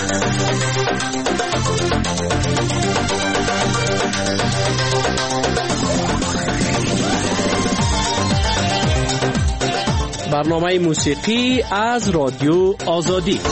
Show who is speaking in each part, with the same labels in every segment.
Speaker 1: برنامه موسیقی از رادیو آزادی.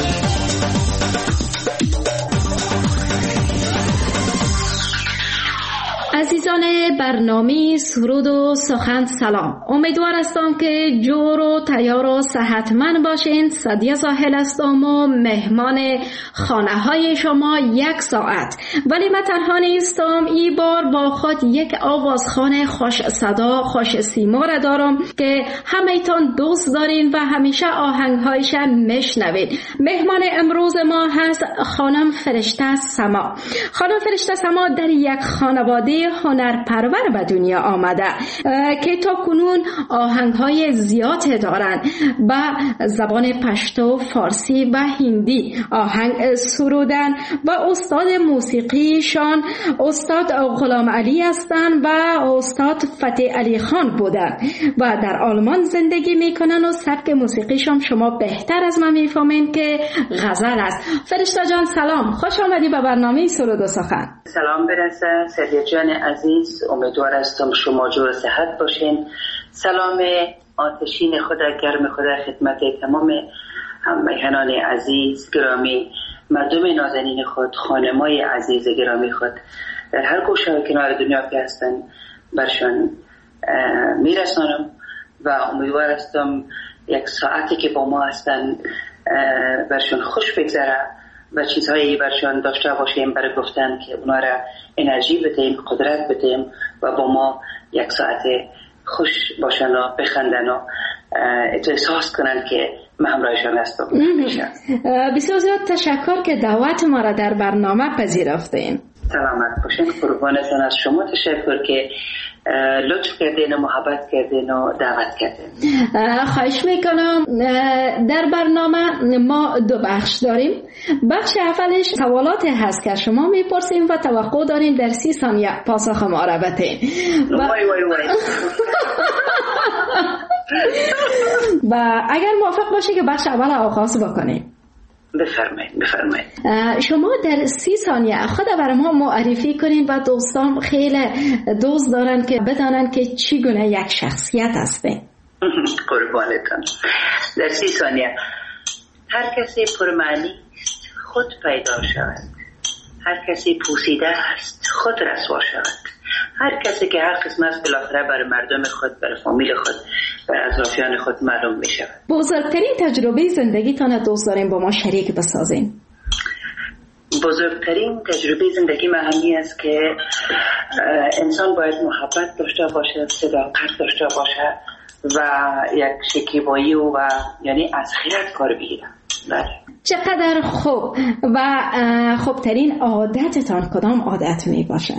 Speaker 2: عزیزان برنامه سرود و سخن سلام. امیدوار هستم که جور و تیار و صحتمند باشین. سعدیه ساحل هستم و مهمان خانه های شما یک ساعت. ولی من تنها نیستم، این بار با خود یک آوازخوان خوش صدا خوش سیما را دارم که همه‌تان دوست دارین و همیشه آهنگهایش میشنوید. مهمان امروز ما هست خانم فرشته سما. خانم فرشته سما در یک خانواده هنرپرور به دنیا آمده که تا کنون آهنگهای زیاد دارند. به زبان پشتو، فارسی و هندی آهنگ سرودن و استاد موسیقیشان استاد غلام علی هستند و استاد فتح علی خان بودند و در آلمان زندگی میکنن و سبک موسیقیشان شما بهتر از من میفهمین که غزل است. فرشته جان سلام، خوش آمدی به برنامه سرود و سخن.
Speaker 3: سلام برسه سعدیه جان عزیز، امیدوار هستم شما جور صحت باشین. سلام آتشین خدا، گرم خدا خدمت تمام میهنان عزیز گرامی، مردم نازنین خود، خانمای عزیز گرامی خود در هر گوشه و کنار دنیا که هستن برشان میرسانم و امیدوار هستم یک ساعتی که با ما هستن برشان خوش بگذره و چیزهایی برشان داشته باشیم برای گفتن که اونا را انرژی بدیم، قدرت بدیم و با ما یک ساعت خوش باشن و بخندن و احساس کنن که من همراهشان هستم.
Speaker 2: بسیار زیاد تشکر که دعوت ما را در برنامه پذیرفتین.
Speaker 3: سلامت باشین. قربانتان از شما تشکر که لطف کردین و محبت کردین و دعوت کردین.
Speaker 2: خواهش میکنم. در برنامه ما دو بخش داریم. بخش اولش سوالات هست که شما میپرسیم و توقع داریم در 30 ثانیه پاسخ ما را بدین.
Speaker 3: وای وای وای.
Speaker 2: و اگر موافق باشی که بخش اول آغاز بکنیم.
Speaker 3: بفرمایید.
Speaker 2: شما در 30 ثانیه خود برای ما معرفی کنین و دوستان خیلی دوست دارن که بدانن که چی گونه یک شخصیت هسته.
Speaker 3: قربانتان. در 30 ثانیه. هر کسی پرمعنی خود پیدا شود، هر کسی پوسیده است خود رسوا شود، هر کسی که هر قسم است بالاخره برای مردم خود، برای فامیل خود، برای اطرافیان خود معلوم می شود.
Speaker 2: بزرگترین تجربه زندگیتان دوست داریم با ما شریک بسازین.
Speaker 3: بزرگترین تجربه زندگی من همین است که انسان باید محبت داشته باشه، صداقت داشته باشه و یک شکیبایی و یعنی از خیرت کار بگیره. بله.
Speaker 2: چقدر خوب. و خوبترین عادتتان کدام عادت می باشه؟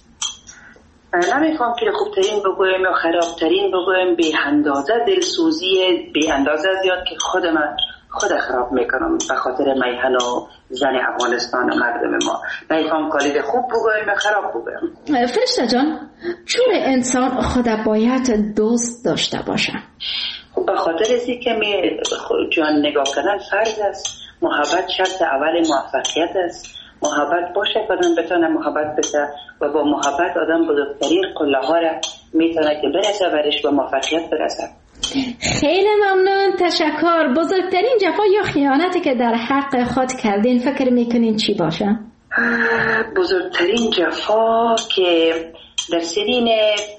Speaker 3: نمیخوام که خوبترین بگویم یا خرابترین بگویم، به اندازه دلسوزی به اندازه زیاد که خود خراب میکنم به خاطر میهن و زن افغانستان و مردم ما. نمیخوام کالید خوب بگویم یا خراب بگویم.
Speaker 2: فرشته جان، چون انسان خود باید دوست داشته باشه؟
Speaker 3: خب به خاطر ازی که جان نگاه کردن فرض است. محبت شرط اول موفقیت است. محبت باشه آدم بتونه محبت بده و با محبت آدم بزرگترین قله ها را میتونه که برسه برش به موفقیت برسه.
Speaker 2: خیلی ممنون، تشکر. بزرگترین جفا یا خیانتی که در حق خود کردین فکر میکنین چی باشه؟
Speaker 3: بزرگترین جفا که در سنین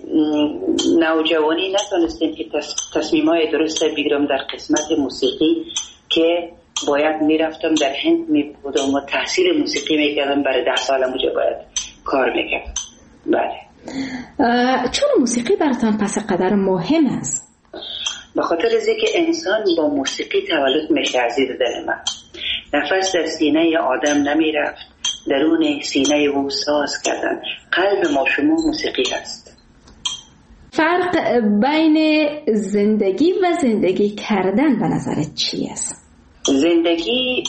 Speaker 3: نوجوانی نتونستیم که تصمیم‌های درست بگیرم در قسمت موسیقی که باید میرفتم در هند میبودم و تحصیل موسیقی میکردم. برای 10 سال اونجا باید کار میکردم. بله.
Speaker 2: چون موسیقی براتان پس قدر مهم است؟
Speaker 3: به خاطر از اینکه انسان با موسیقی تولد میشه عزیز دل من. نفس در سینه آدم نمیرفت، درون سینه او ساز کردن. قلب ما شما موسیقی هست.
Speaker 2: فرق بین زندگی و زندگی کردن به نظرت چی است؟
Speaker 3: زندگی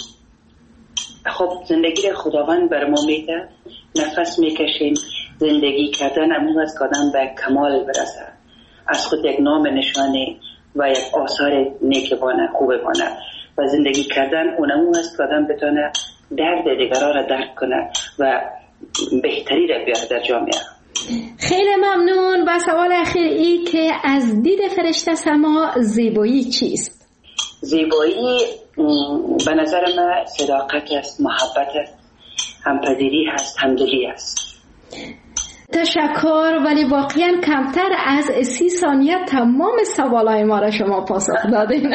Speaker 3: زندگی خداوند بر ما میده، نفس میکشیم. زندگی کردن همون است که آدم به کمال برسه، از خود یک نام نشانه و یک آثار نیک بانه خوب بانه. و زندگی کردن اونمون است که آدم بتونه درد دیگران را درک کنه و بهتری را بیاره در جامعه.
Speaker 2: خیلی ممنون. و سوال اخیر ای که از دید فرشته سما زیبایی چیست؟
Speaker 3: زیبایی به نظر من صداقت است، محبت است، همپذیری هست، همدلی است.
Speaker 2: تشکر. ولی واقعا کمتر از 30 ثانیه تمام سوالای ما را شما پاسخ دادین.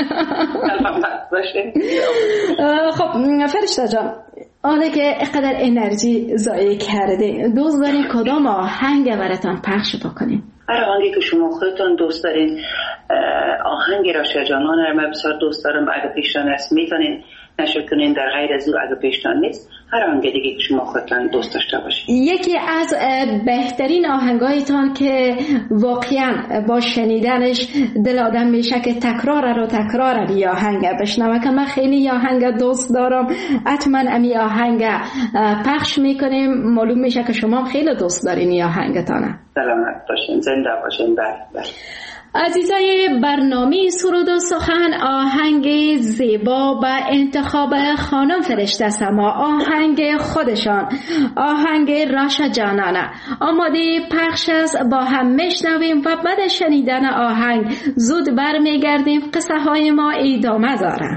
Speaker 2: خب فرشته جان، حالا که اقدر انرژی ضایع کردین، دوست دارین کدام آهنگ براتون پخش بکنین؟
Speaker 3: هر آهنگی که شما خودتون دوست دارین. آهنگ راشد جانان را من بسیار دوست دارم. اگه پیشتان است میتونین نشر کنین، در غیر از او اگه پیشتان نیست هر آهنگ دیگه که شما خودتون دوست داشته باشین.
Speaker 2: یکی از بهترین آهنگایتان که واقعا با شنیدنش دل آدم میشه که تکرار بی آهنگ بشنوه، که من خیلی آهنگ دوست دارم، حتما امی آهنگ پخش میکنیم. معلوم میشه که شما خیلی دوست دارین این آهنگتانه.
Speaker 3: سلامت باشین، زنده باشین. بله.
Speaker 2: عزیزای برنامه سرود و سخن، آهنگ زیبا و انتخاب خانم فرشته سما، آهنگ خودشان، آهنگ راشد جانانه آماده پخش است. با هم میشنویم و بعد شنیدن آهنگ زود برمیگردیم. قصه های ما ادامه داره.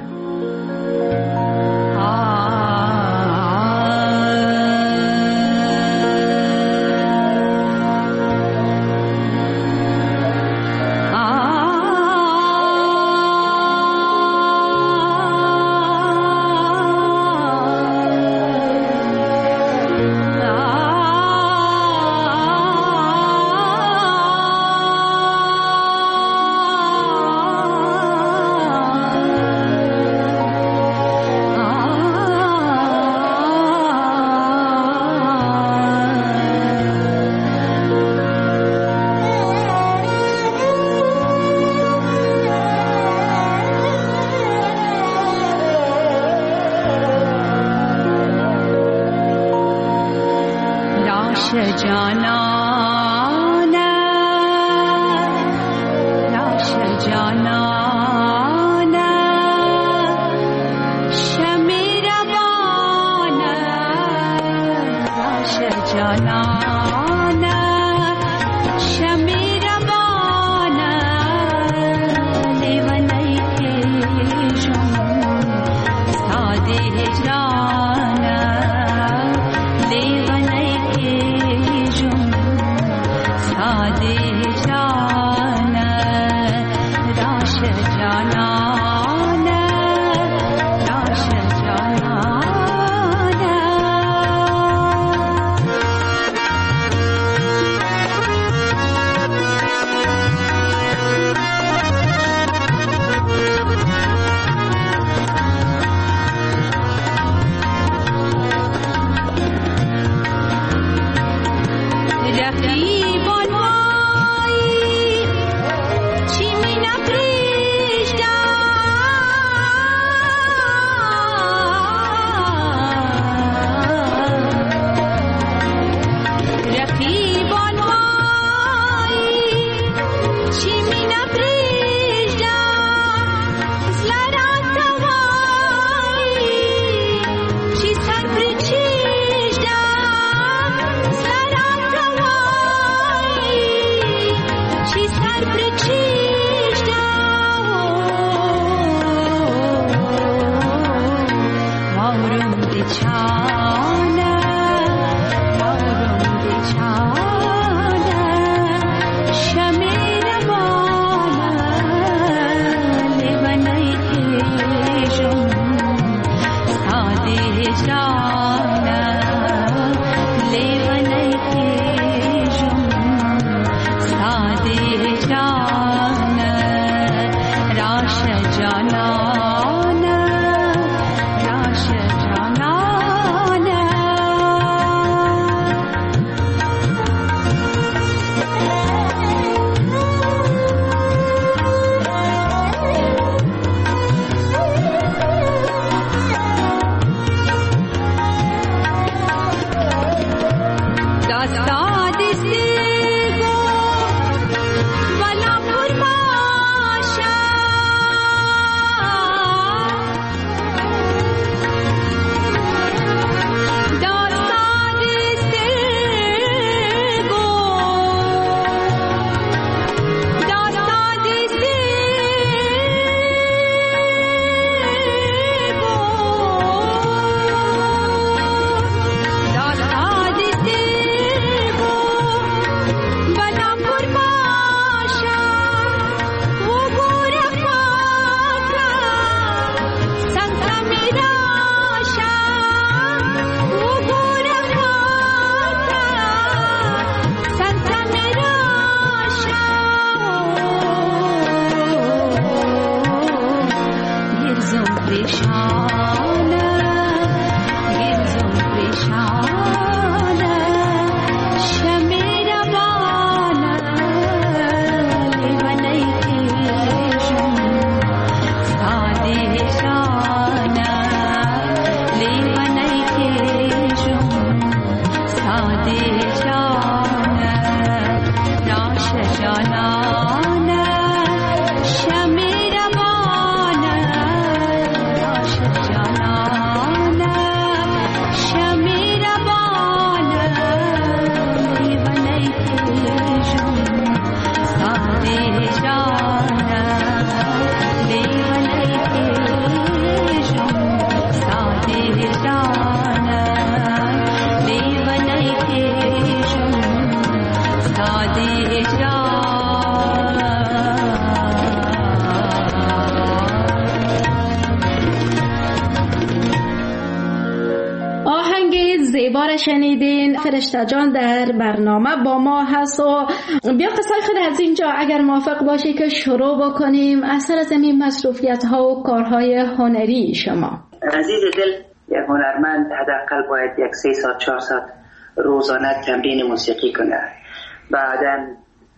Speaker 2: زیبا را شنیدین. فرشته جان در برنامه با ما هست و بیا قصای خود از اینجا اگر موافق باشی که شروع بکنیم از سر زمین مصروفیت ها و کارهای هنری شما.
Speaker 3: عزیز دل، یک هنرمند حداقل باید 3 ساعت 4 ساعت روزانه تمرین موسیقی کنه. بعداً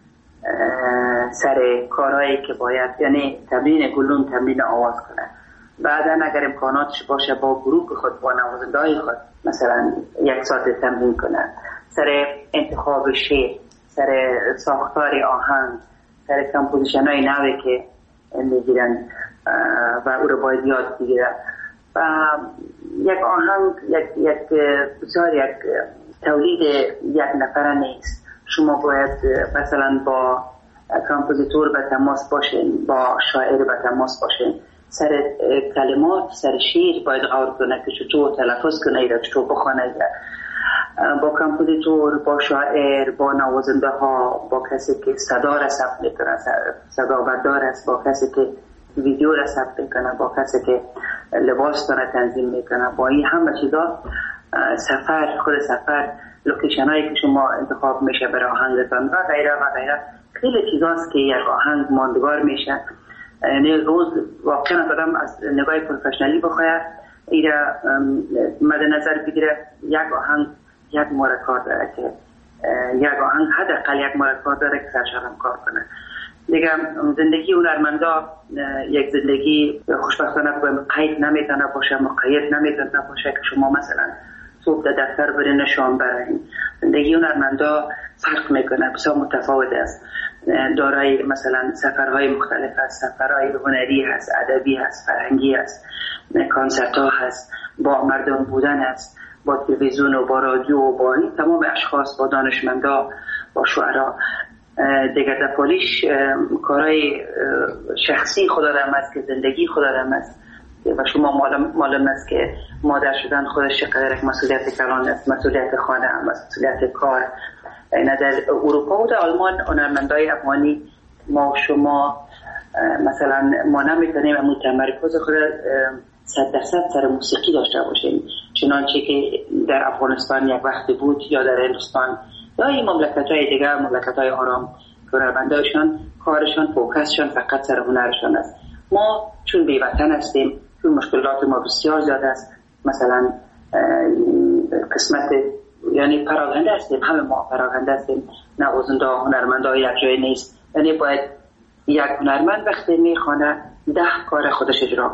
Speaker 3: سر کارهایی که باید، یعنی تمرین گلوم، تمرین آواز کنه. بعداً اگر امکاناتش باشه با گروه خود، با نوازنده‌های خود مثلا 1 ساعت تمرین کنه. سر انتخاب شعر، سر ساختار آهنگ، سر کمپوزیشن‌های نوی که میگیرن و او رو باید یاد بگیرن. و یک آهنگ بسیار یک تولید یک نفره نیست. شما باید مثلا با کمپوزیتور به تماس باشین، با شاعر به تماس باشین، سر کلمات، سر شعر باید غور کنه که چطور تلفظ کنه ایره، چطور بخونه. با کمپوزیتور، با شاعر، با نوازنده ها، با کسی که صدا را ثبت میکنه، صدا بردار است، با کسی که ویدیو را ثبت میکنه، با کسی که لباس را تنظیم میکنه. با این همه چیزا خود سفر، لوکیشن هایی که شما انتخاب میشه برای آهنگتان و غیره و غیره، خیلی چیزاست که یک آهنگ ماندگار میشه. یعنی روز واقعا آدم از نگاه پروفشنالی بخواه ایره مد نظر بگیره. یک آهنگ 1 ماه کار داره که یک آهنگ حداقل 1 ماه کار داره که سرشارم کار کنه. دیگه زندگی هنرمندا یک زندگی خوشبختانه قید نمیتونه باشه، مقید نمیتونه باشه که شما مثلا صبح در دفتر برین شام برین. زندگی هنرمندا فرق میکنه، بسیار متفاوت است. دارای مثلا سفرهای مختلف است، سفرهای هنری هست، ادبی هست، فرهنگی هست، کنسرت ها هست، با مردم بودن است، با تلویزیون و با رادیو و با تمام اشخاص، با دانشمندا، با شعرا. دیگه در پولیش کارهای شخصی خدا رحم است که زندگی خدا رحم است و شما معلوم است که مادر شدن خودش چقدر یک مسئولیت کلان است، مسئولیت خانه، مسئولیت کار. در اروپا و در آلمان هنرمندای افغانی ما و شما مثلا ما نمیتونیم همون تمرکز خود 100% سر موسیقی داشته باشیم، چنانچه که در افغانستان یک وقتی بود یا در هندوستان یا این مملکت‌های دیگر، مملکت‌های آرام، هنرمندایشان کارشان، فوکسشان فقط سر هنرشان است. ما چون بی‌وطن هستیم، چون مشکلات ما بسیار زیاد است، مثلا قسمت یعنی پراکنده هستیم، همه ما پراکنده هستیم، نوازنده هنرمندا یک جای نیست. یعنی باید یک هنرمند وقتی میخوانه 10 کار خودش اجرا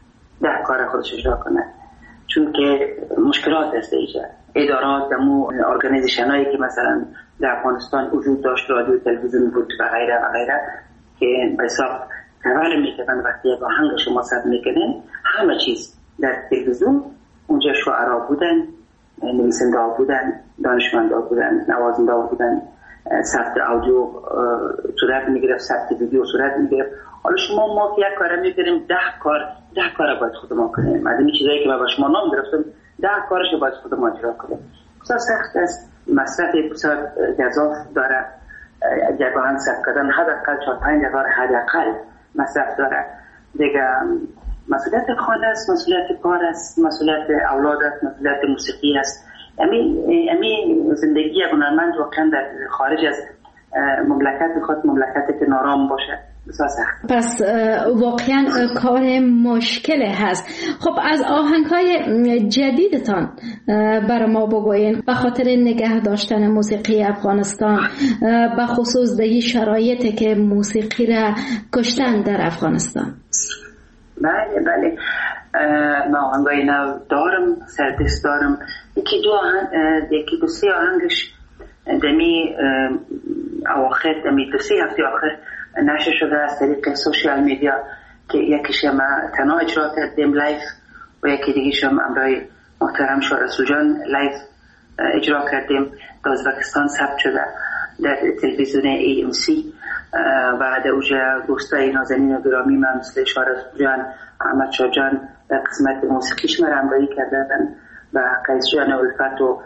Speaker 3: کنه، چون که مشکلات هست اینجا. ادارات دمو ارگانیزیشن هایی که مثلا در افغانستان وجود داشت، رادیو تلویزیون بود و غیره و غیره، که به حساب تول میکنن وقتی یک آهنگ شما ثبت میکنین، همه چیز در تلویزیون اونجا شعرا بودن، نویسنده ها بودن، دانشمنده ها بودن، نوازنده ها بودن، ثبت آدیو صورت میگرفت، ثبت ویدیو صورت میگرفت. حالا شما ما که یک کار میکنیم 10 کار باید خود ما کنیم. از این چیزایی که ما با شما نام گرفتم 10 کارش باید خود ما اجرا کنیم. بسیار سخت است، مصرف بسیار گزاف داره. یک آهنگ ثبت کردن حداقل 4-5 هزار حداقل مصرف داره. دیگه مسئولیت خانه است، مسئولیت کار است، مسئولیت اولاد است، مسئولیت موسیقی است. امی زندگی یک هنرمند واقعا در خارج از مملکت خود، مملکتی که نارام باشه، بسیار سخت.
Speaker 2: پس واقعا کار مشکل هست. خب از آهنگ‌های جدیدتان برای ما بگوین، به خاطر نگه داشتن موسیقی افغانستان، به خصوص در شرایطی که موسیقی را کشتن در افغانستان.
Speaker 3: بله من آهنگای نو دارم، سردست دارم. یکی دو سه آهنگش دمی اواخر، دمی 2-3 هفته آخر نشر شده از طریق سوشیال میدیا که یکیش ما تنها اجرا کردیم لایف و یکی دیگه‌ش هم امرای محترم شاه رسول جان لایف اجرا کردیم. در ازبکستان ثبت شده در تلویزیون AMC و در اوجه دوستای نازنین و گرامی من مثل شاه رسول جان، احمد شاه جان در قسمت موسیقیش من همراهی کردن و قیس جان الفت و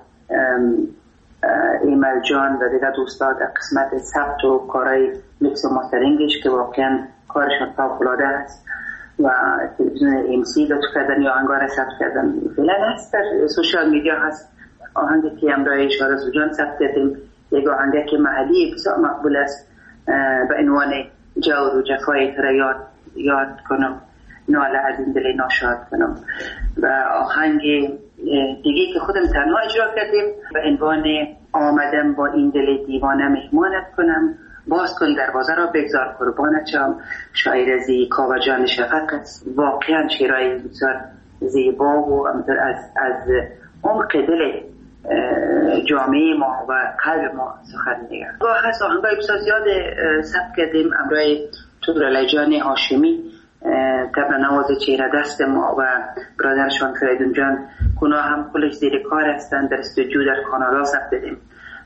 Speaker 3: ایمل جان و دیگر دوستا در قسمت ثبت و کارهای میکس و ماسترینگش که واقعا کارشان فوق‌العاده است و تلویزیون AMC لطف کردن یا آهنگا را ثبت کردن. فعلا هست در سوشال میدیا هست آهنگی که امرای اشاره سوجان ثبت کردیم یک آهنگی که محلی بسیار مقبول است به عنوان جور و جفای تر یاد کنم، ناله از این دل ناشاد کنم. و آهنگ دیگه که خودم تنها اجرا کردیم به عنوان آمدم با این دل دیوانه مهمانت کنم، باز کن دروازه را بگذار قربانت شم. شاعر از کاوه جان شفق است. واقعا شعرهای بسیار زیبا و از عمق دل جامعه ما و قلب ما سخن میگه. گاه هست آهنگای بسیار زیاد ثبت کردیم امرای تودرعلی جان هاشمی، طبع نواز چهره دست ما و برادرشان فریدون جان، اونا هم کلش زیر کار هستن، در استودیو در کانادا ثبت کردیم.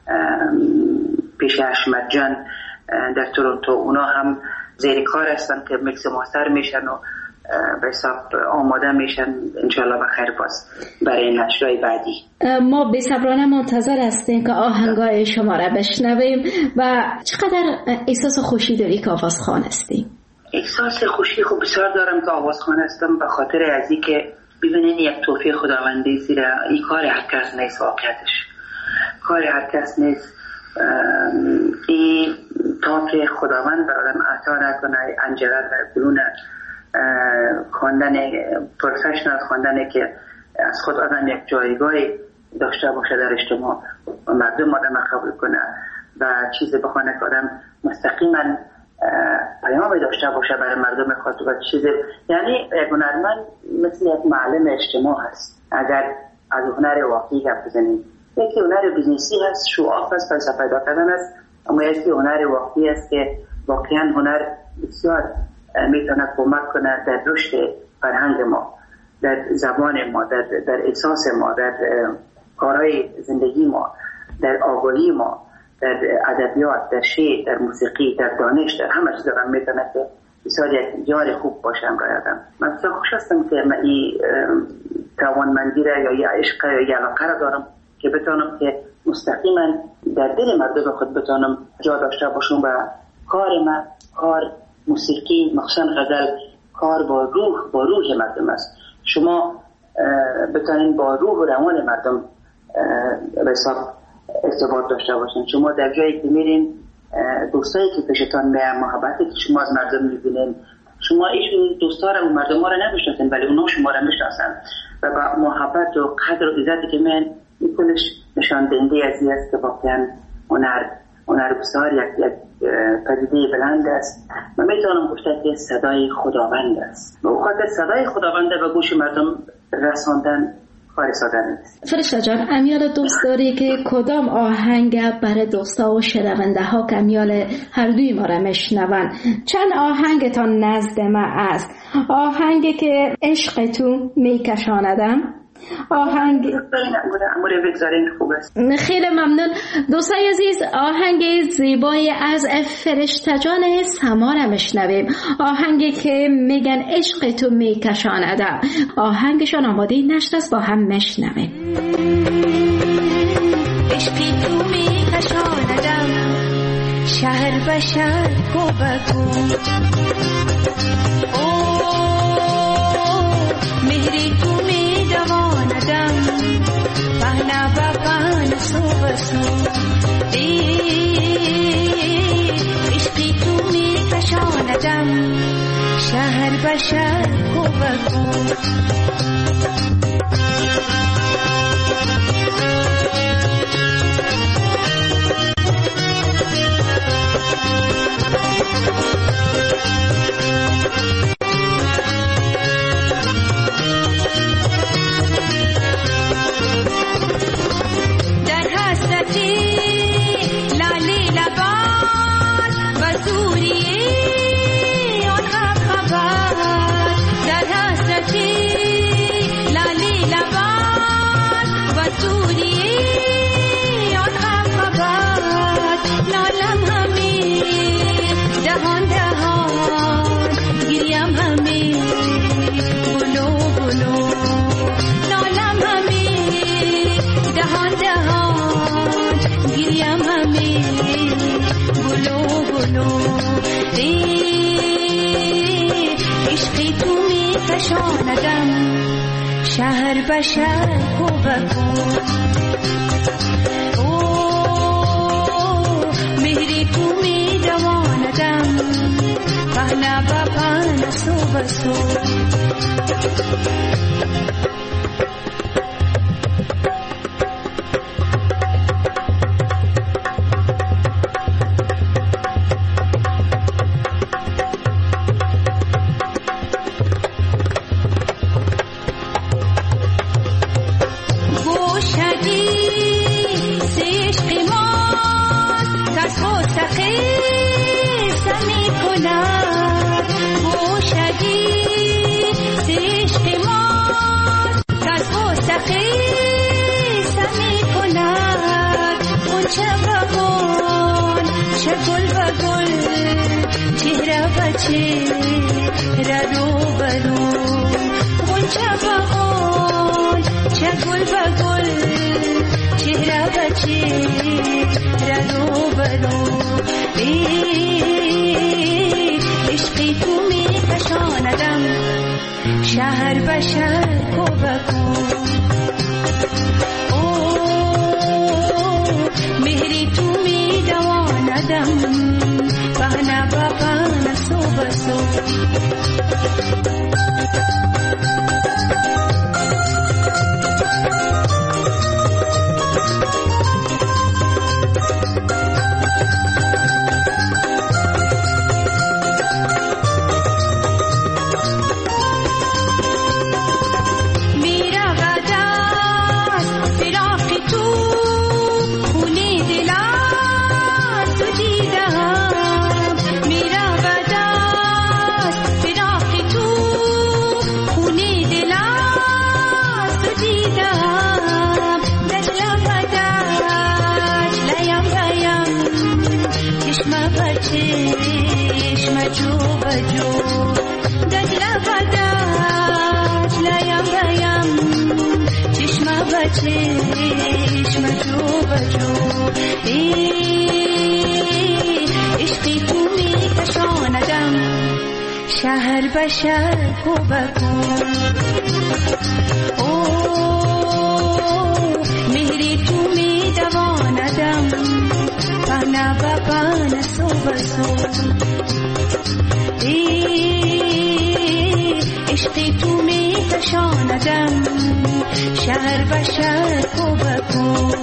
Speaker 3: پیش احمد جان در تورنتو، اونا هم زیر کار هستن که میکس ماستر میشن و به حساب آماده میشن انشالله بخیر باز برای نشرهای بعدی.
Speaker 2: ما بی‌صبرانه منتظر هستیم که آهنگای شما را بشنویم. و چقدر احساس خوشی داری که آوازخوان هستی؟
Speaker 3: احساس خوشی خوب بسیار دارم که آوازخوان هستم، به خاطر از این که ببینین یک توفیق خداوندی زیره. این کار هر کس نیست، واقعیتش کار هر کس نیست. این توفیق خداوند برادم عطا نکنه، انجره در قلون خواندن پروفشنال، خواندن که از خود آدم یک جایگاهی داشته باشه در اجتماع و مردم آدم قبول کنه و چیزی بخونه که آدم مستقیما پیامی داشته باشه برای مردم خود و چیزی. یعنی یک هنرمند مثل یک معلم اجتماع هست. اگر از هنر واقعی گپ بزنیم، یکی هنر بیزنسی هست، شو-آف هست، فلسفه پیدا کردن است، اما یکی هنر واقعی است که واقعا هنر بسیار میتونه کمک کنه در رشد فرهنگ ما، در زبان ما، در احساس ما، در کارهای زندگی ما، در آگاهی ما، در ادبیات، در شعر، در موسیقی، در دانش، در همه چیز هم میتونه که بسیار یک یار خوب باشم برای آدم. من بسیار خوش هستم که من این توانمندی را یا عشق یا علاقه را دارم که بتونم که مستقیما در دل مردم خود بتونم جا داشته باشم و کار من، کار موسیقی، مخصوصا غزل، کار با روح مردم است. شما بتونین با روح و روان مردم به حساب ارتباط داشته باشین. شما در جایی که میرین، دوستایی که پیشتان میان، محبتی که شما از مردم میبینین، شما ایشون دوستا رو و مردم ها رو نمیشناسین ولی اونا شما رو میشناسن و با محبت و قدر و عزتی که میان، این کلش نشان دهنده از این است که واقعا هنر بسیار یک پدیده بلند است و میتونم گفته که صدای خداوند است. به خاطر صدای خداوند به گوش مردم رساندن کار ساده نیست.
Speaker 2: فرشته جان، امیال دوست داری که کدام آهنگ برای دوستا و شنونده ها که امیال هر دوی ما را میشنون، چند آهنگتان نزد ما است؟ آهنگی که عشق تو میکشاندم، آهنگ خیلی ممنون. دوستای عزیز، آهنگ زیبای از فرشته جان سما را میشنویم، آهنگی که میگن عشق تو میکشاندم. آهنگشان آماده نشد است، با هم میشنویم.
Speaker 4: عشقی تو میکشاندم، شهر به شهر کو بگو، مهری تو میدواندم، پهنا با پهن سو بسو، عشقی تو میکشاندم، شهر به شهر کو بگو. عشقی تو میکشاندم، شهر شهر بشر کوبکون مهری تو می دواندم پهنا با پهنا سو بسو شهر بشر کوبکون مهری تو می دواندم پهنا با پهنا سو بسو شهر بشر کوبکون مهری تو می دواندم پهنا با پهنا سو بسو عشقی تو می کشاندم شهر بشر کوبکون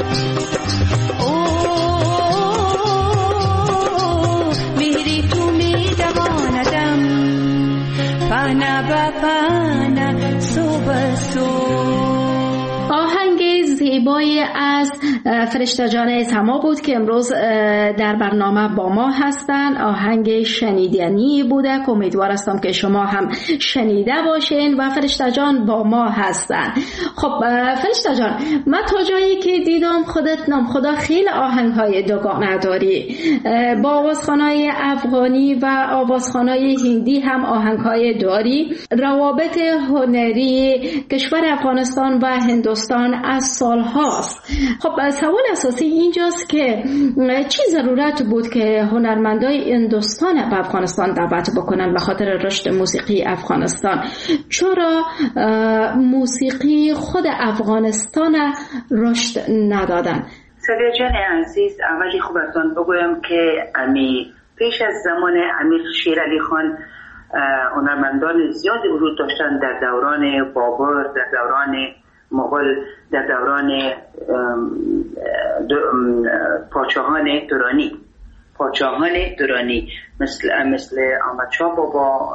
Speaker 4: مهری تو می دواندم پهنا با پهنا سو بسو.
Speaker 2: آهنگ زیبایی از فرشته جان سما بود که امروز در برنامه با ما هستن. آهنگ شنیدنی بوده که امیدوار هستم که شما هم شنیده باشین و فرشته جان با ما هستن. خب فرشته جان، من تا جایی که دیدم خودت نام خدا خیلی آهنگ‌های دوگانه داری، با آوازخوان‌های افغانی و آوازخوان‌های هندی هم آهنگ‌های داری. روابط هنری کشور افغانستان و هندوستان از سال هاست. خب سوال اساسی اینجاست که چی ضرورت بود که هنرمندای هندوستان به افغانستان دعوت بکنن به خاطر رشد موسیقی افغانستان؟ چرا موسیقی خود افغانستان رشد ندادن؟
Speaker 3: سدیه جان عزیز، اولی خوبتان بگویم که پیش از زمان امیر شیر علی خان هنرمندان زیادی ورود داشتن در دوران بابر، در دوران مغول، در دوران پادشاهان درانی مثل احمد شاه بابا،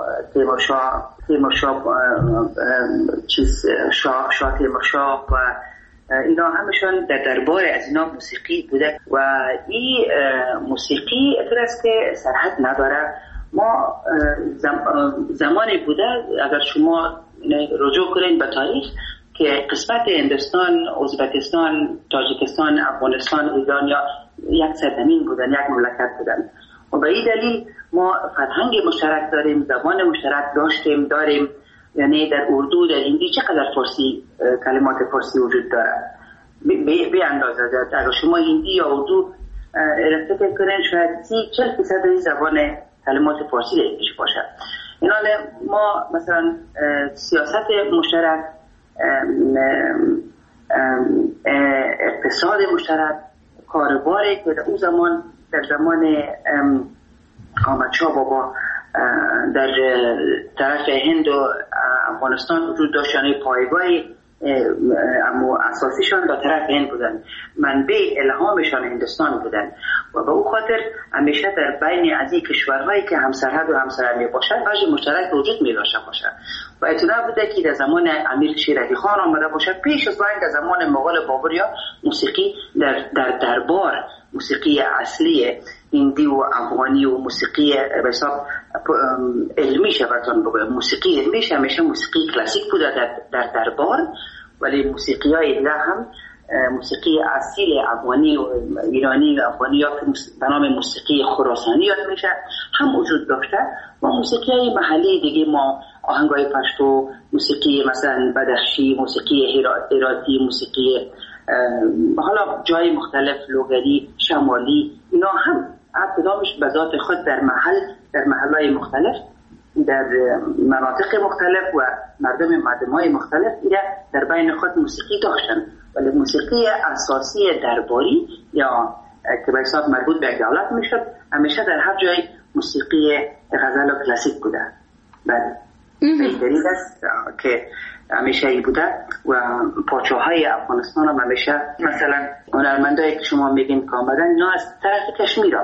Speaker 3: شاه تیمورشاه و اینا همشون در دربار از اینا موسیقی بوده و این موسیقی اطلاع است که سرحد نداره. ما زمانی بوده اگر شما رجوع کنین به تاریخ که قسمت هندوستان، ازبکستان، تاجیکستان، افغانستان، ایران یا یک سرزمین بودن، یک مملکت بودن و به این دلیل ما فرهنگ مشترک داریم، زبان مشترک داریم. یعنی در اردو، در هندی چقدر فارسی کلمات فارسی وجود داره به اندازه. اگر شما هندی یا اردو فکر کنین شاید 30-40% زبان کلمات فارسی پیش باشه. اینال ما مثلا سیاست مشترک، اقتصاد مشترک، کاروباری که در اون زمان در زمان احمد شاه بابا در طرف هند و افغانستان وجود داشت، یعنی پایگاهی اما اساسیشان در طرف هند بودن، منبع الهامشان هندوستان بودن و به او خاطر همیشه در بین از این کشورهایی که همسرحد و همسر می باشد وجه مشترک وجود می داشته باشد و اطلاع بوده که در زمان امیر شیر علی خان آمده باشد. پیش از در زمان مغول بابریا موسیقی در دربار، موسیقی اصلی هندی و افغانی و موسیقی به حساب علمی شبتان بگویم، موسیقی علمی همیشه موسیقی کلاسیک بوده در دربار، ولی موسیقی های دیگه هم موسیقی اصیل افغانی و ایرانی و افغانی یا به نام موسیقی خراسانی یاد میشه هم وجود داشته و موسیقی های محلی دیگه ما آهنگای پشتو، موسیقی مثلا بدخشی، موسیقی هراتی، موسیقی حالا جای مختلف لوگری، شمالی، اینا هم کدامش به ذات خود در محلهای مختلف در مناطق مختلف و مردمای مختلف در بین خود موسیقی داشتن، ولی موسیقی اساسی درباری یا که به حساب مربوط به دولت میشد همیشه در هر جای موسیقی غزل و کلاسیک بوده. بله به دلیل است که همیشه ای بوده و پاچاهای افغانستان هم همیشه مثلا هنرمندایی که شما میگین که آمدن اینا از طرف کشمیر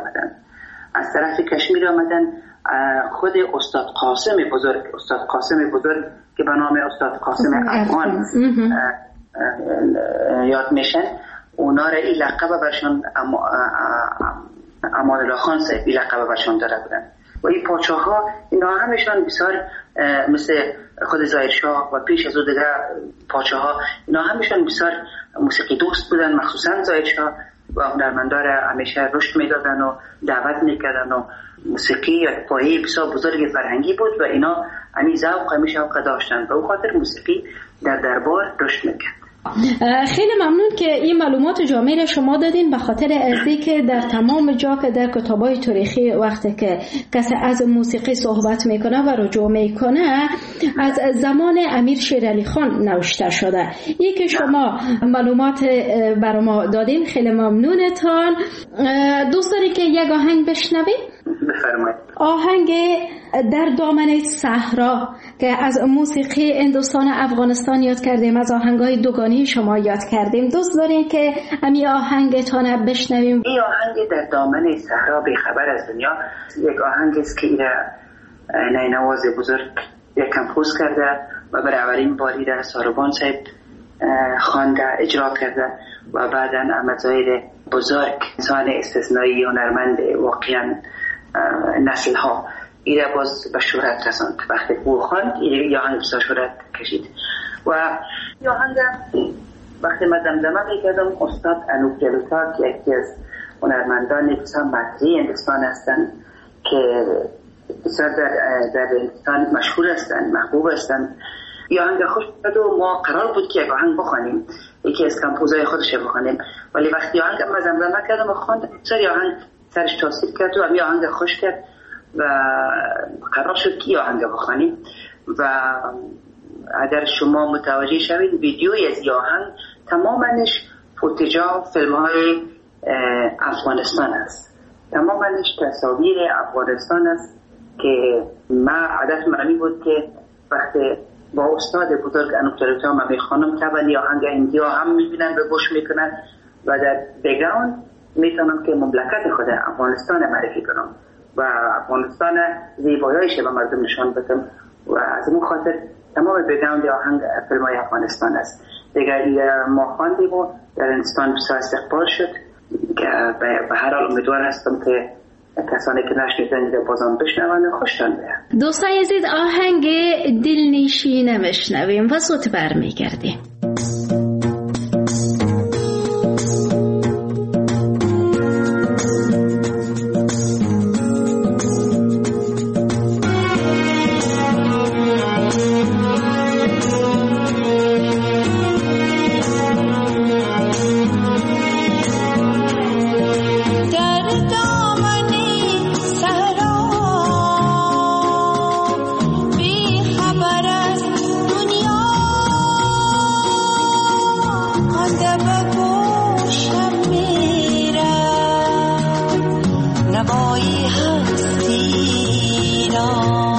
Speaker 3: آمدن، خود استاد قاسم بزرگ که به نام استاد قاسم افغان یاد میشن، اونا را این لقب برشان امان الله خان صاحب این لقب برشان داده بودن و این پاچاها اینا همیشان بسیار مثل خود ظاهر شاه و پیش از او دیگه پاچاها اینا همیشان بسیار موسیقی دوست بودن، مخصوصا ظاهر شاه و هنرمندان همیشه رشد میدادن و دعوت میکردن و موسیقی پایه بسیار بزرگ فرهنگی بود و اینا همین ذوق همیشه داشتن و او خاطر موسیقی در دربار رشد میکرد.
Speaker 2: خیلی ممنون که این معلومات جامع را شما دادین، به خاطر ازی که در تمام جا که در کتابای تاریخی وقتی که کسی از موسیقی صحبت میکنه و رجوع میکنه از زمان امیر شیر علی خان نوشته شده. این که شما معلومات برای ما دادین خیلی ممنونتان. دوست داری که یک آهنگ بشنویم؟
Speaker 3: بفرمایید.
Speaker 2: آهنگ در دامنه صحرا که از موسیقی هندوستان افغانستان یاد کردیم، از آهنگای دوگانی شما یاد کردیم. دوست دارین که همین آهنگتان بشنویم؟
Speaker 3: این آهنگ در دامنه صحرا بی خبر از دنیا یک آهنگ است که نینواز بزرگ یک کمپوز کرده و برای اولین باری در ساربان صاحب خوانده اجرا کرده و بعدا احمد ظاهر بزرگ انسان استثنایی هنرمند واقعا نسل ها ایره باز به شهرت رساند. وقتی او خواند این آهنگ بسیار شهرت کشید و این آهنگ وقتی من دمدمه میکردم استاد انوپ جلوتا که یکی از هنرمندان بسیار مطرح هندوستان هستند که بسیار در هندوستان مشهور هستند، محبوب هستند، این آهنگ خوش بود و ما قرار بود که یک آهنگ بخوانیم، یکی از کمپوزهای خودش بخوانیم، ولی وقتی آهنگ من دمدمه کردم و خواند بسیار آهنگ سرش تاثیر کرد و همین آهنگ خوش کرد و قرار شد که آهنگ بخوانیم و اگر شما متوجه شوید ویدیوی از آهنگ تمامش فوتجا فیلم های افغانستان است، تمامش تصاویر افغانستان است که من عادت معنی بود که وقتی با استاد بزرگ انوپ جلوتا من میخوانم طبعا آهنگ هندی ها هم میبینن و گوش میکنن و در بگراند میتونم که مملکت خود افغانستان معرفی کنم و افغانستان زیباییش به مردم نشان بدم و از این خاطر تمام بگراند آهنگ فیلم های افغانستان است. دیگر ما خواندیم و در هندوستان بسیار استقبال شد که به هر حال امیدوار هستم که کسانی که نشنیدن بازم بشنون خوشتان بیاد.
Speaker 2: دوستان عزیز آهنگ دلنشینه بشنویم و صوت برمیگردیم.
Speaker 4: خبر از دنیا خونده به گوشم میرم نوایی هستی را،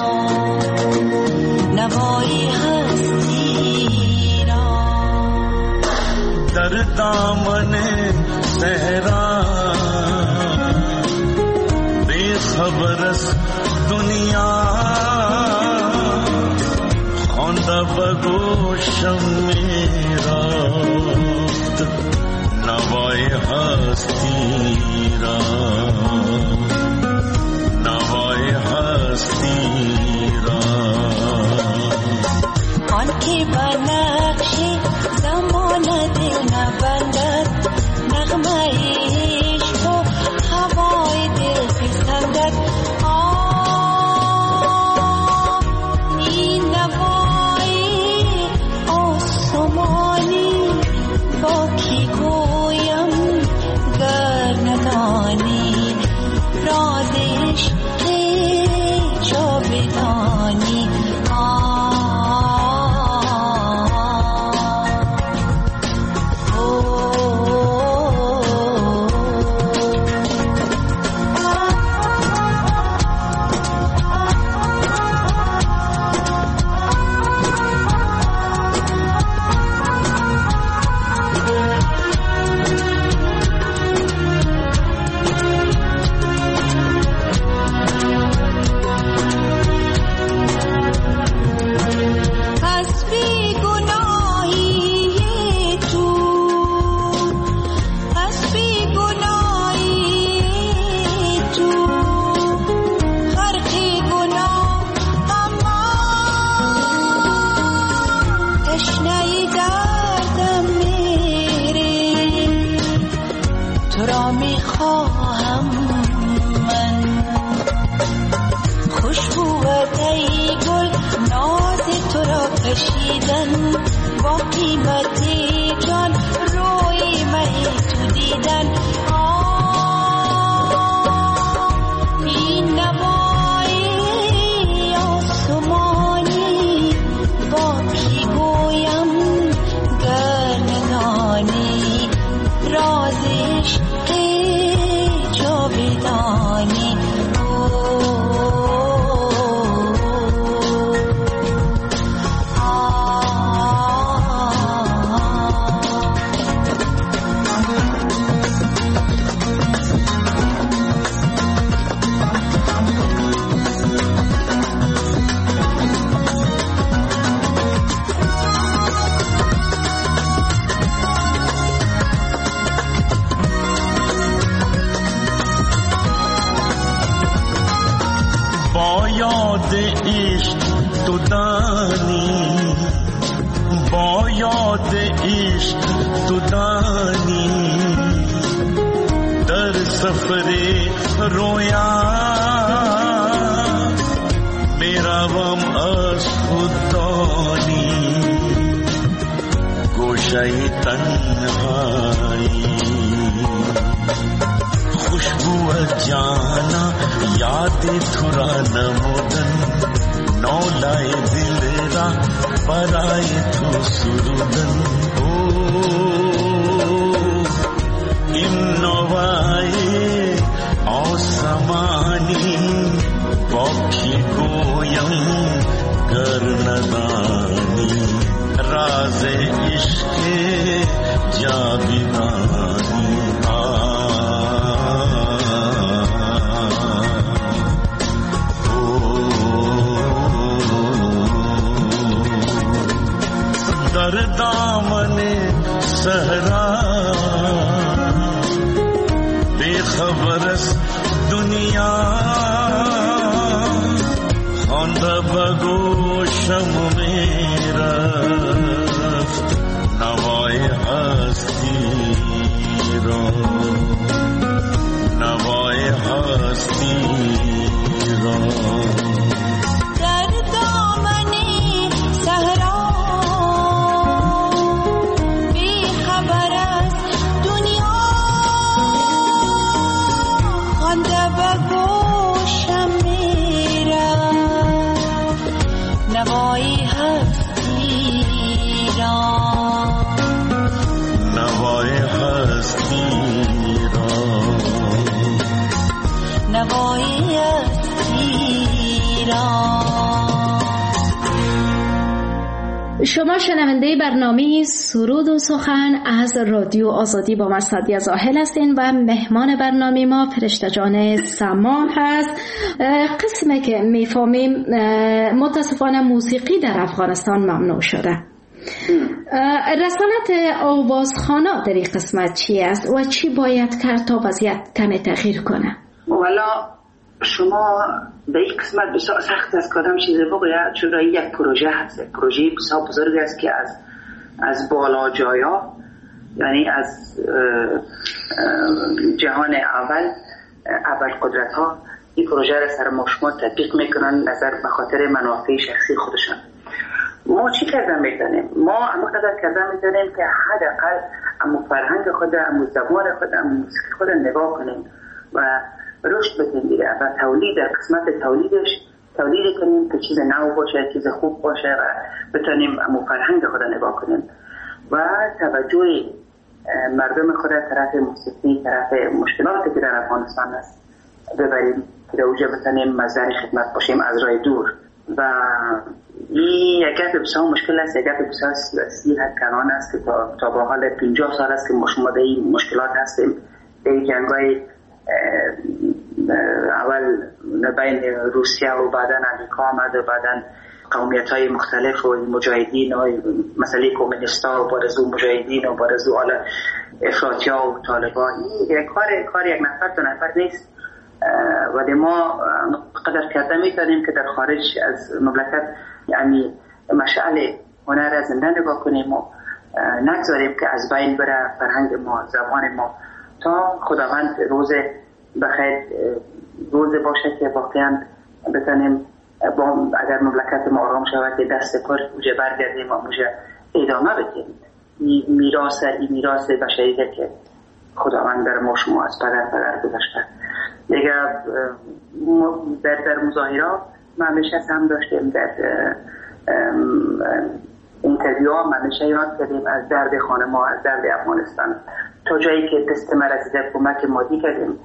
Speaker 4: نوایی هستی را. در دامن صحرا بے خبر از دنیا خونده به گوشم میرفت نوای هستی را، نوای هستی را. آن که به نقش زمان دل نبندد نغمه عشق و هوای دل پسندد. این نوای آسمانی با کی گویم گر ندانی رازش جاودانی. با قیمت جان روی مه تو دیدن. این نوای آسمانی با کی گویم گر ندانی رازش جاودانی. با یاد عشق تو دانی، با یاد عشق تو دانی در سفر رویا میروم از خوددانی گوشه تنهایی. خوشبو جانا یاد تو را نمودن نولای دل را برای تو سرودن. این نوای آسمانی با کی گویم گر ندانی راز عشق جاودانی. در دامن صحرا بے خبر از دنیا خونده به گوشم میرفت نوای هستی را، نوای هستی را.
Speaker 5: در دامن صحرا بی خبر
Speaker 2: شما شنونده برنامه سرود و سخن از رادیو آزادی با من سعدیه زاهل هستین و مهمان برنامه ما فرشته جان سما هست. قسمی که میفهمیم متاسفانه موسیقی در افغانستان ممنوع شده. رسالت آوازخوانا در این قسمت چی است و چی باید کرد تا وضعیت کمی تغییر کنه؟
Speaker 3: والا شما به این قسمت بسیار سخت است که آدم چیزی بگوید، چون یک پروژه هست، پروژه بسیار بزرگ است که از بالا جایا، یعنی از جهان اول قدرت ها این پروژه را سر ما شما تطبیق میکنن نظر به خاطر منافع شخصی خودشان. ما چی کردن میتونیم؟ ما اما قدر کردن میتونیم که حداقل اما فرهنگ خود، اما زبان خود، اما موسیقی خود نگاه کنیم و رشد بدیم دیگه و تولید، در قسمت تولیدش تولید کنیم که چیز نو باشه، چیز خوب باشه و بتونیم اما فرهنگ خود نگاه کنیم و توجه مردم خود طرف موسیقی، طرف مشکلاتی که در افغانستان است ببریم که در اوجه بتونیم مظهر خدمت باشیم از راه دور. و این یک گپ بسیار مشکل است، یک گپ بسیار سیاسی کنان است که تا به حال 50 سال است که ما به این مشکلات هستیم. این جنگای اول بین روسیه و بعدا امریکا آمد و بعدا قومیت های مختلف و مجاهدین و مسئله کمونیستا و بارزو مجاهدین و بارزو افراطیا و طالبان. این کار یک نفر دو نفر نیست، ولی ما قدر کرده میتونیم که در خارج از مملکت یعنی مشعل هنر از زنده نگاه کنیم و نگذاریم که از بین بره فرهنگ ما، زبان ما، تا خداوند روز بخیر روز باشه که واقعا بتونیم اگر مملکت ما آرام شود که دست پر اوجه برگردیم و اوجه ادامه بدیم این میراث بشریت که خداوند در ما شما از پدر گذاشته. دیگه در مظاهرات ما همیشه هم داشتیم، در اینترویو ها ما همیشه یاد کردیم از درد خانه ما، از درد افغانستان، تا جایی که دست ما رسیده کمک مادی کردیم،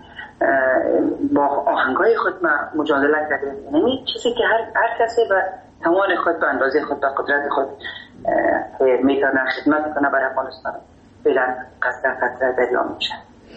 Speaker 3: با آهنگای خود ما مجادله کردیم. یعنی چیزی که هر کسی به توان خود، به اندازه خود، به قدرت خود میتونه خدمت کنه برای افغانستان فعلا قطره دریا میشه.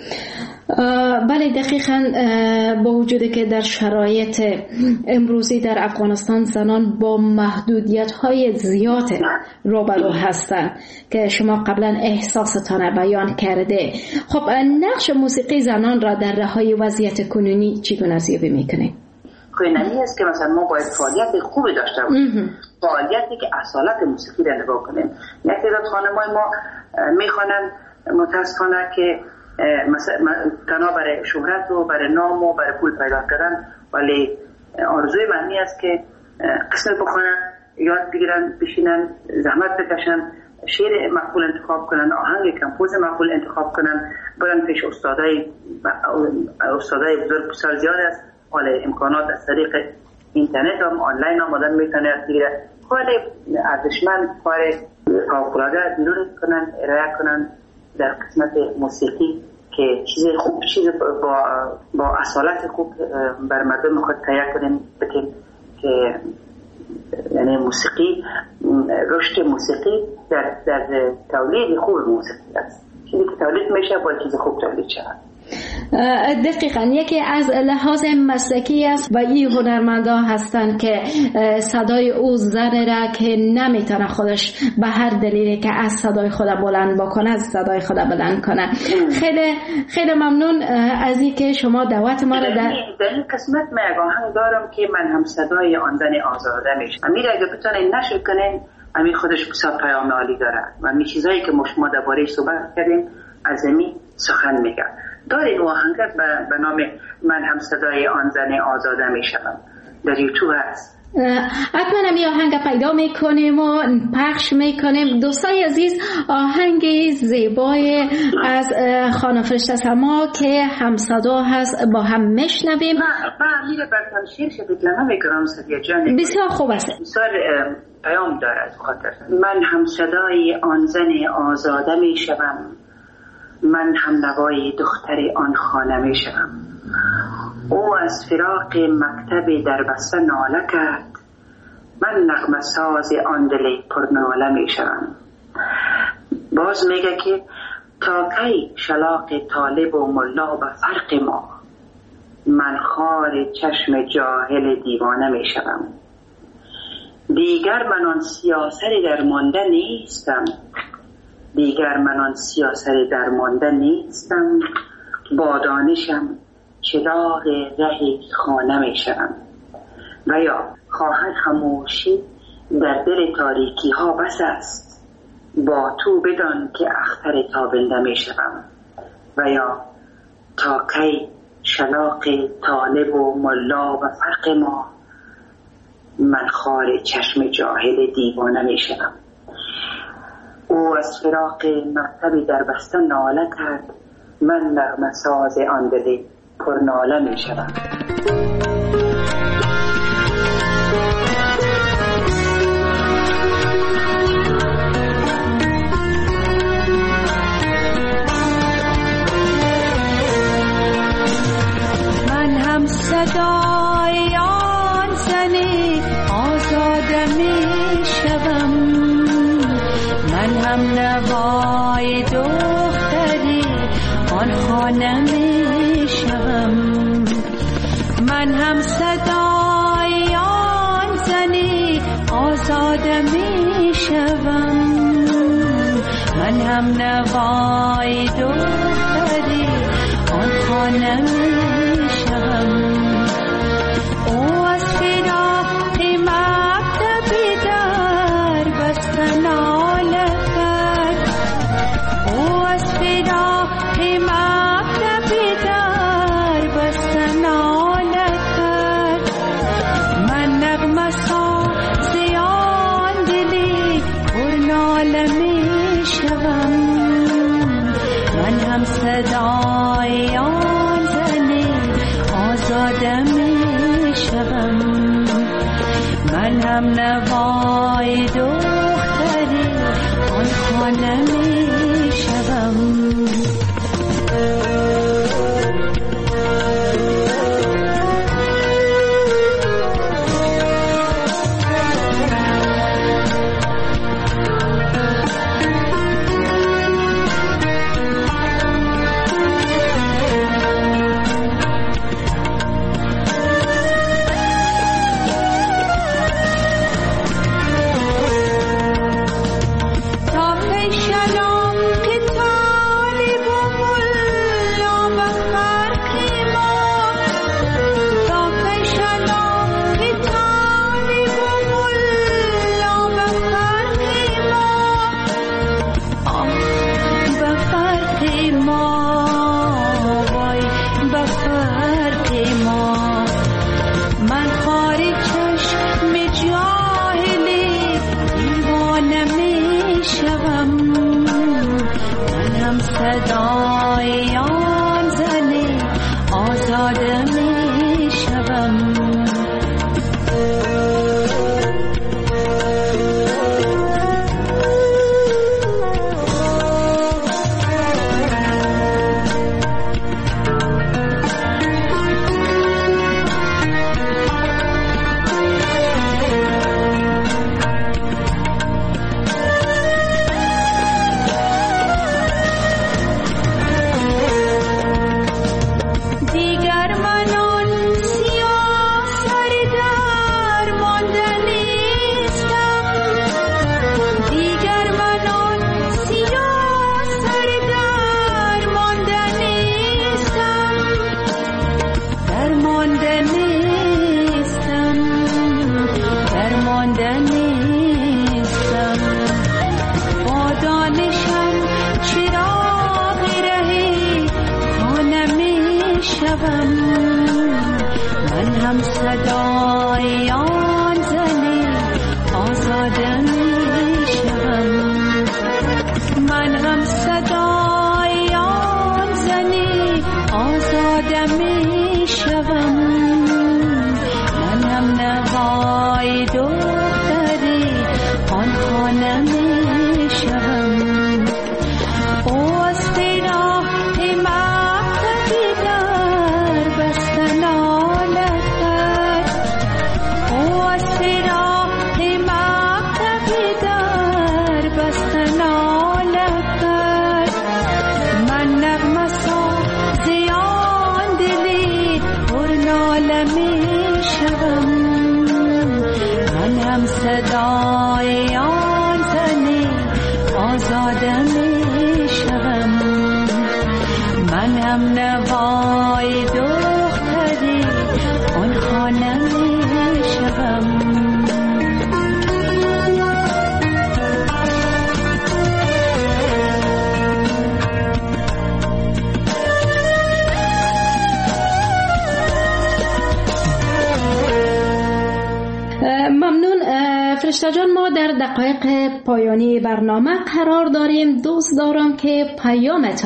Speaker 2: بله دقیقاً، با وجودی که در شرایط امروزی در افغانستان زنان با محدودیت‌های زیاد روبرو هستند که شما قبلا احساستان بیان کرده. خب نقش موسیقی زنان را در رهایی وضعیت کنونی چگونه ارزیابی می‌کنید؟
Speaker 3: خیلی است که مثلا ما باید فعالیت خوبی داشته باشیم، فعالیتی که اصالت موسیقی را نگاه کنیم. یک تعداد خانم‌های ما می‌خوانند متأسفانه که مثلا تنها برای شهرت و برای نام و برای پول پیدا کردن، ولی آرزوی من است که قسم بخونن، یاد بگیرن، بشینن، زحمت بکشن، شعر مقبول انتخاب کنن، آهنگ کمپوز مقبول انتخاب کنن، برن پیش استادای بزرگ بسیار زیاد است. حالا امکانات از طریق اینترنت هم آنلاین هم آدم میتونه یاد بگیره. ولی ارزشمند کار فوق‌العاده بیرون کنن، ارائه کنن در قسمت موسیقی که چیز خوب، چیز با اصالت خوب بر مردم خود تهیه کنیم بتیم که یعنی موسیقی، رشد موسیقی در تولید خوب موسیقی است. چیزی که تولید میشه باید چیز خوب تولید شود.
Speaker 2: دقیقاً یکی از لحاظ مسلکی است و این هنرمندان هستند که صدای او زنه را که نمیتونه خودش به هر دلیلی که از صدای خود بلند بکنه از صدای خود بلند کنه. خیلی خیلی ممنون از این که شما دعوت ما را در
Speaker 3: این قسمت من آهنگ دارم که من هم صدای آن زن آزاده میشم. امیر اگه بتونین نشر کنین، امیر خودش بسیار پیام عالی داره و همین چیزایی که ما درباره‌اش صحبت کردیم از همین سخن میگه. دارین آهنگ به نام من هم صدای آن زن آزاده میشم، در یوتیوب هست.
Speaker 2: حتما هم آهنگ پیدا میکنیم و پخش میکنیم. دوستای عزیز، آهنگ زیبای از خانم فرشته سما که هم صدا هست با هم میشنویم.
Speaker 3: من میره براتون شیر شدید لما میکنم سدیه جان.
Speaker 2: بسیار خوب است.
Speaker 3: بسیار پیام دارد خاطر. من هم صدای آن زن آزاده میشم، من هم نوای دختر آن خانه میشم. او از فراق مکتب در بسته ناله کرد، من نغمه ساز آن دل پرناله می شوم. باز میگه که تا کی شلاق طالب و ملا به فرق ما، من خار چشم جاهل دیوانه می شوم. دیگر من آن سیاسری درمانده نیستم، دیگر من آن سیاسری درمانده نیستم. با دانشم چراغ ره خانه می شوم. و یا خواهد خاموشی در دل تاریکی ها بس است، با تو بدان که اختر تابنده می شوم. و یا تا کی شلاق طالب و ملا و فرق ما، من خار چشم جاهل دیوانه می شوم. او از فراق مکتبی در بسته ناله کرد، من نغمه ساز آن دل پرناله می شوم.
Speaker 4: من هم صدای آن زنی آزاده می شوم، من هم نوای دختری آن خانه می شوم. من هم صدای آن زنی آزاده می شوم، من هم نوای دختری آن خانه می شوم. او از فراق مکتبی در بسته ناله کرد، او از فراق مکتبی در بسته ناله کرد. من نغمه ساز آن دلی پرناله می شوم، من هم صدای آن زنی آزاده می شوم، من هم نوای دختری آن خانه می شوم. صدای آن زنی آزاده می شوم. من هم صدای آن زنی آزاده می شوم. من هم صدای آن زنی آزاده می شوم. من هم نوای دختری آن خانه می شوم. او از پیراه مکتبی در بسته ناله کرد.
Speaker 2: فرشته جان، ما در دقایق پایانی برنامه قرار داریم. دوست دارم که پیامت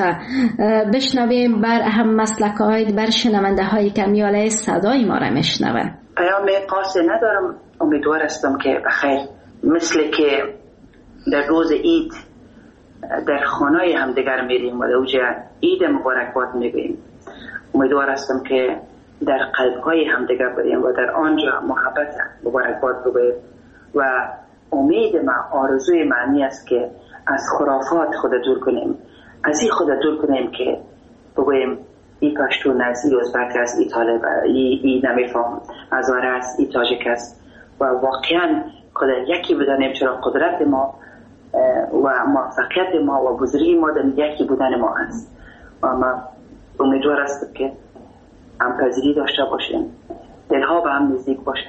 Speaker 2: بشنویم بر اهم مسلک‌های بر شنونده های که میاله صدای ما را میشنوند.
Speaker 3: پیام قاصر ندارم. امیدوار هستم که بخیر، مثل که در روز عید در خانه‌های همدیگر میریم و در اوج عید مبارکباد میگیم. امیدوار هستم که در قلب‌های همدیگر بریم و در آنجا محبت مبارکباد بگوییم و امید ما، آرزوی معنی است که از خرافات خود دور کنیم، از این خود دور کنیم که بگوییم ای پشتون است، ای ازبک است، ای طالب است، ای نمیفهم ازاره است، ای تاجک است و واقعا خود یکی بدانیم، چرا قدرت ما و موفقیت ما و بزرگی ما در یکی بودن ما است. و ما امیدوار هستم که همپذیری داشته باشیم، دلها به هم نزدیک باشه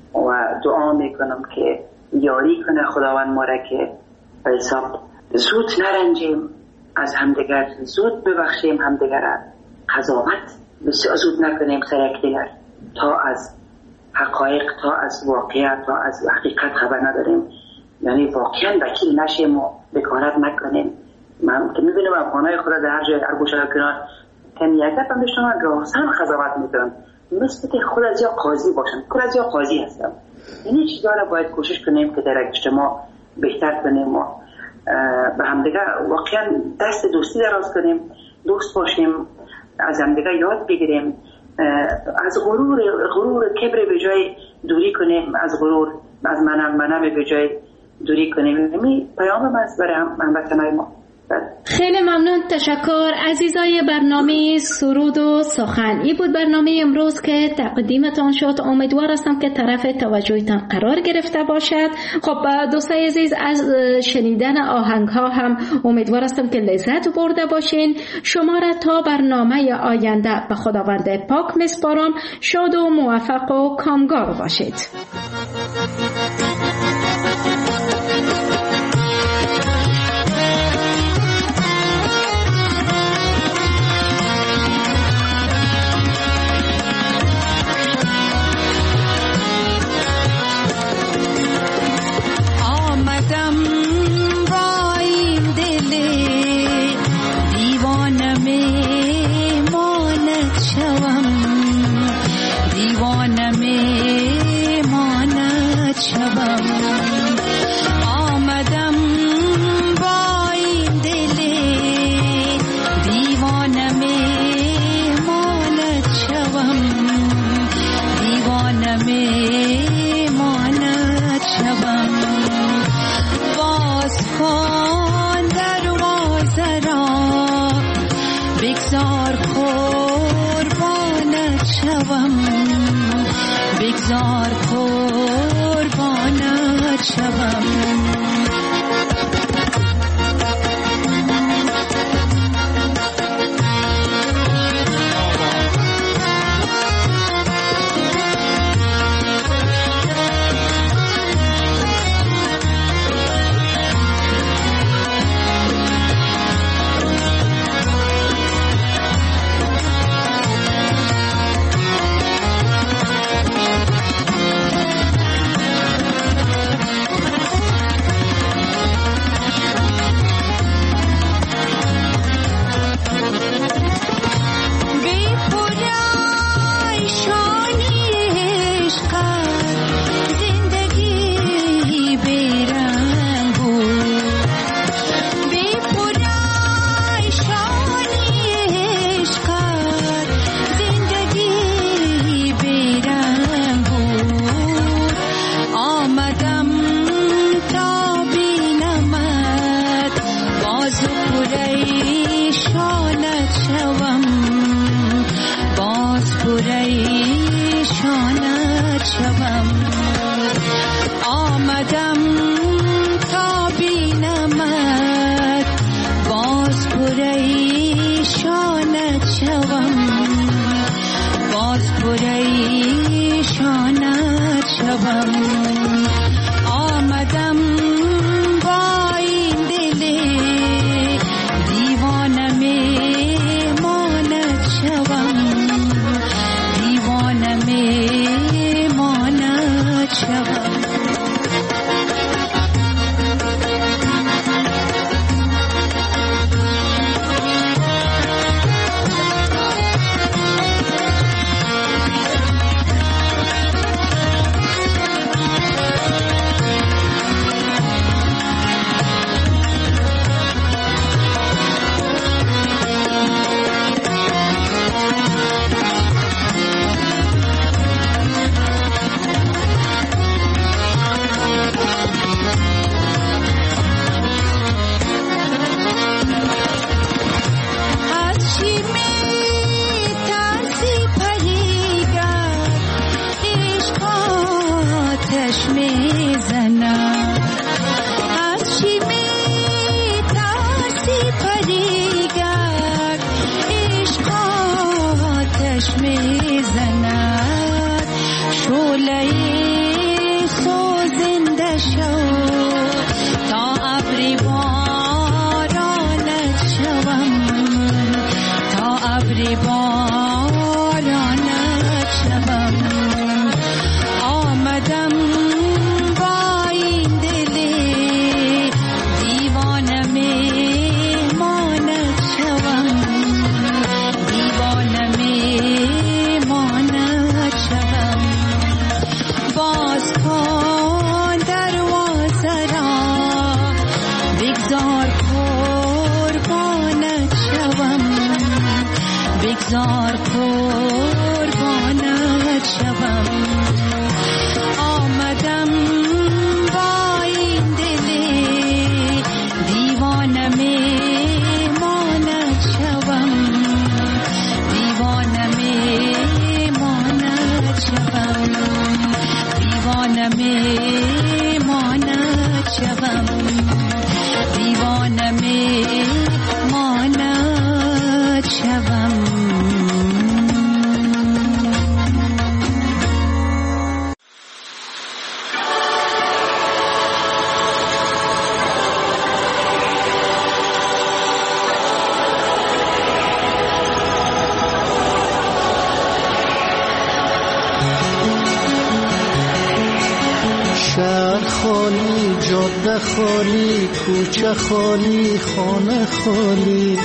Speaker 3: و دعا میکنم که یاری کنه خداوند ما را که به حساب زود نرنجیم از همدیگر، زود ببخشیم همدیگر، قضاوت بسیار زود نکنیم سر یکدیگر تا از حقایق، تا از واقعیت، تا از حقیقت خبر نداریم، یعنی واقعا وکیل نشیم و بکارت نکنیم. من که میبینم افغانای خود در هر جای هر گوشه کنار کمیت هم بشتم راستن قضاوت میکنم، مثل که خود از یا قاضی باشن، خود از یا قاضی هستم. این چیزا را باید کوشش کنیم که در اجتماع بهتر کنیم و به همدیگر واقعا دست دوستی دراز کنیم، دوست باشیم، از همدیگر یاد بگیریم، از غرور کبر به جای دوری کنیم، از غرور از منم به جای دوری کنیم. این پیام من است برای هموطنان ما.
Speaker 2: خیلی ممنون، تشکر. عزیزای برنامه سرود و سخن، این بود برنامه امروز که تقدیمتان شد. امیدوار هستم که طرف توجهتان قرار گرفته باشد. خب دوستای عزیز، از شنیدن آهنگ ها هم امیدوار هستم که لذت برده باشین. شما را تا برنامه آینده به خداوند پاک میسپارم. شاد و موفق و کامگار باشید.
Speaker 4: بگذار قربانت شوم. زیر بارانت شوم. آمدم با این دل دیوانه مهمانت شوم. دیوانه مهمانت شوم. باز کن دروازه را بگذار قربانت شوم. بگذار قربانت شوم. آمدم با این دل دیوانه مهمانت شوم. دیوانه مهمانت شوم. دیوانه مهمانت شوم. دیوانه مهمانت شوم.
Speaker 6: شهر خالی، جاده خالی، کوچه خالی، خانه خالی،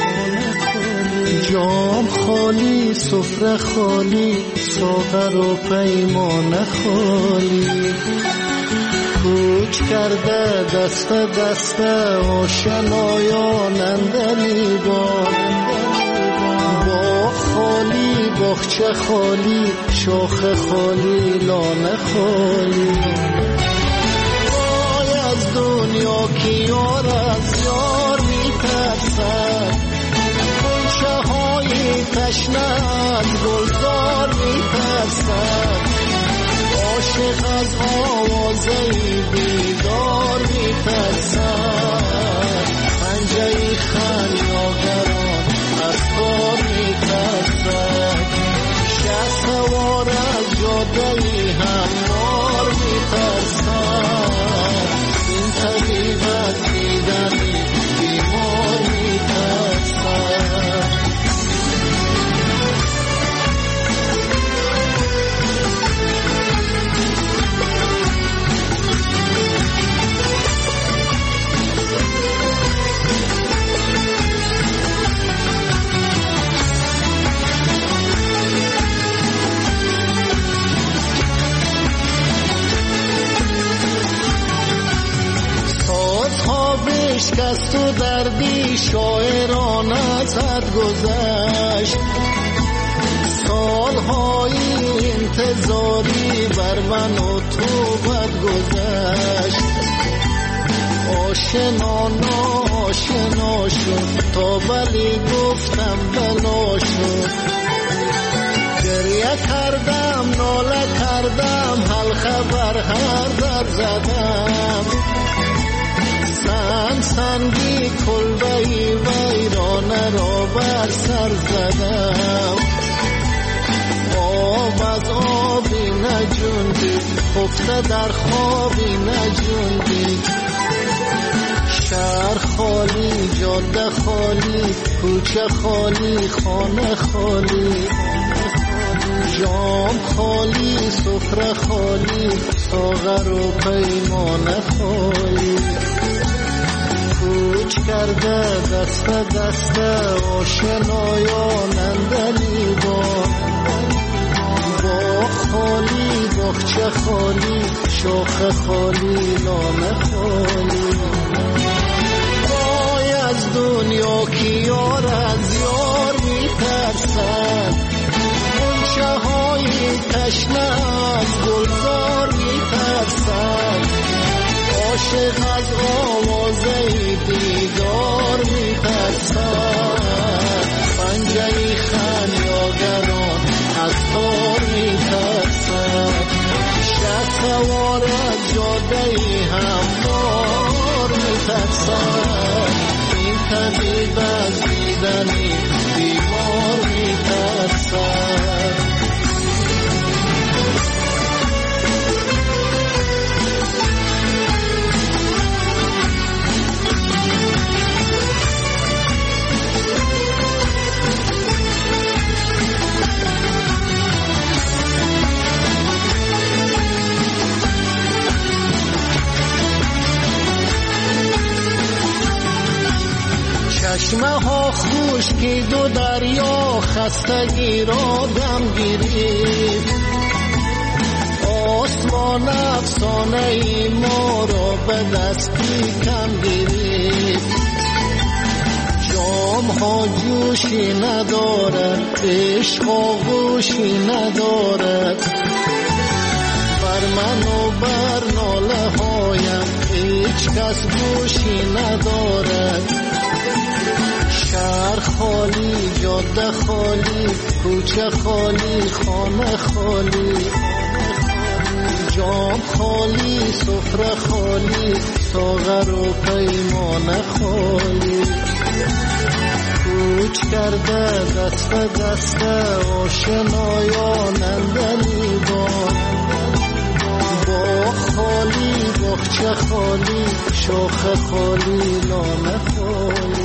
Speaker 6: جام خالی، سفره خالی، ساغر و پیمانه خالی. کوچ کرده دست دست آشنایان اندلی باغ خالی، باغچه خالی، شاخ خالی، لانه خالی. دنیا که یار از یار می‌ترسد، غنچه های تشنه از گلزار می‌ترسد. عاشق از آوازه بیدار می‌ترسد. پنجه خمیازگران از کار می‌ترسد. شه سوار از جاده هموار می‌ترسد. طبیب از دیدنی بیمار می‌ترسد. شکست و دردی شاعران ازت گذشت. سالهای انتظاری بر من و تو بد گذشت. آشنا ناشنا شد تا ولی گفتم بلا شد. گریه کردم ناله کردم حال خبر هر در زدم. سنگی کلبهی ویرانه را بر سر زدم. آب از آبی نجوندی خفته در خوابی نجوندی. شهر خالی، جاده خالی، کوچه خالی، خانه خالی، جام خالی، سفره خالی، ساغر و پیمانه خالی. کوچ کرده دست دست آشنایان اندلی باغ خالی، باغچه خالی، شاخ خالی، لانه خالی. وای از دنیا که یار از یار می‌ترسد. غنچه های تشنه از گلزار می‌ترسد. عاشق از آوازه دیدار می‌ترسد. پنجه خمیازگران از تار می‌ترسد. شه سوار از جاده هموار می‌ترسد. این طبیب از دیدنی بیمار می‌ترسد. چشمه ها خشکید و دریا خستگی را دم گرفت. آسمان افسانه ای ما را به دستی کم گرفت. جام ها جوشی ندارد، عشق آغوشی ندارد. بر من و بر ناله هایم هیچ کس گوشی ندارد. شهر خالی، جاده خالی، کوچه خالی، خانه خالی. جام خالی، سفره خالی، ساغر و پیمانه خالی. کوچ کرده دست به دست آشنایان اندلیبان. باغ خالی، باغچه خالی، شاخه خالی، لانه خالی.